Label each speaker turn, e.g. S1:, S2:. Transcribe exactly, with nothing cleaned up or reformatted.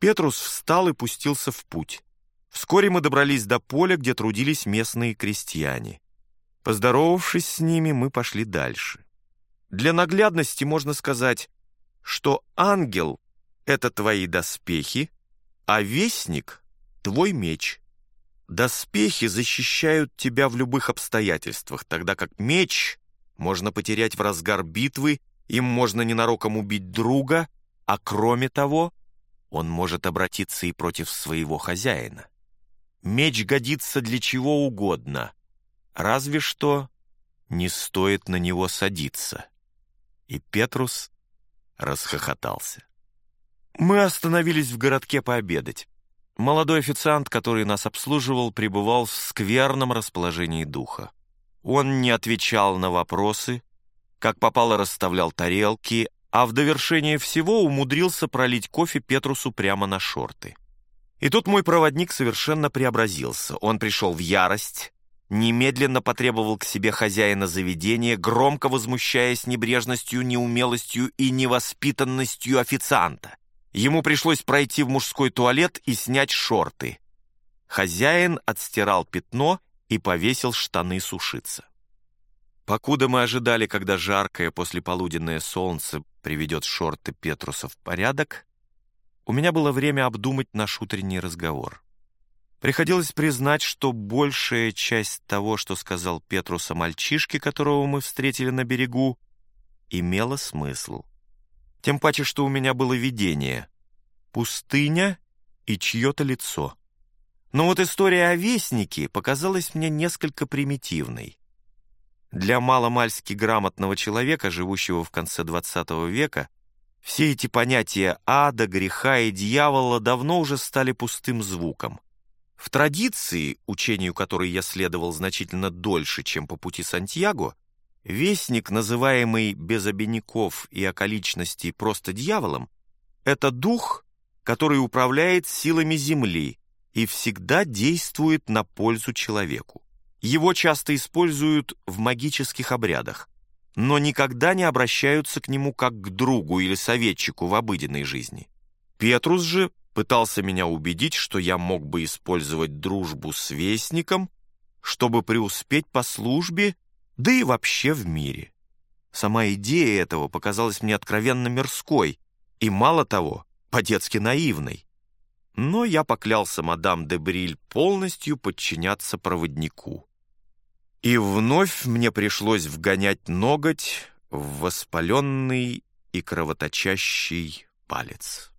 S1: Петрус встал и пустился в путь. Вскоре мы добрались до поля, где трудились местные крестьяне. Поздоровавшись с ними, мы пошли дальше. Для наглядности можно сказать, что ангел — это твои доспехи, а вестник — твой меч. Доспехи защищают тебя в любых обстоятельствах, тогда как меч можно потерять в разгар битвы, им можно ненароком убить друга, а кроме того, он может обратиться и против своего хозяина. Меч годится для чего угодно, разве что не стоит на него садиться. И Петрус расхохотался. Мы остановились в городке пообедать. Молодой официант, который нас обслуживал, пребывал в скверном расположении духа. Он не отвечал на вопросы, как попало расставлял тарелки, а в довершение всего умудрился пролить кофе Петрусу прямо на шорты. И тут мой проводник совершенно преобразился. Он пришел в ярость, немедленно потребовал к себе хозяина заведения, громко возмущаясь небрежностью, неумелостью и невоспитанностью официанта. Ему пришлось пройти в мужской туалет и снять шорты. Хозяин отстирал пятно и повесил штаны сушиться. Покуда мы ожидали, когда жаркое послеполуденное солнце приведет шорты Петруса в порядок, у меня было время обдумать наш утренний разговор. Приходилось признать, что большая часть того, что сказал Петрус о мальчишке, которого мы встретили на берегу, имела смысл. Тем паче, что у меня было видение — пустыня и чье-то лицо. Но вот история о вестнике показалась мне несколько примитивной. Для маломальски грамотного человека, живущего в конце двадцатого века, все эти понятия ада, греха и дьявола давно уже стали пустым звуком. В традиции, учению которой я следовал значительно дольше, чем по пути Сантьяго, вестник, называемый без обиняков и околичностей просто дьяволом, это дух, который управляет силами земли и всегда действует на пользу человеку. Его часто используют в магических обрядах, но никогда не обращаются к нему как к другу или советчику в обыденной жизни. Петрус же пытался меня убедить, что я мог бы использовать дружбу с вестником, чтобы преуспеть по службе, да и вообще в мире. Сама идея этого показалась мне откровенно мирской и, мало того, по-детски наивной. Но я поклялся мадам де Бриль полностью подчиняться проводнику. И вновь мне пришлось вгонять ноготь в воспаленный и кровоточащий палец.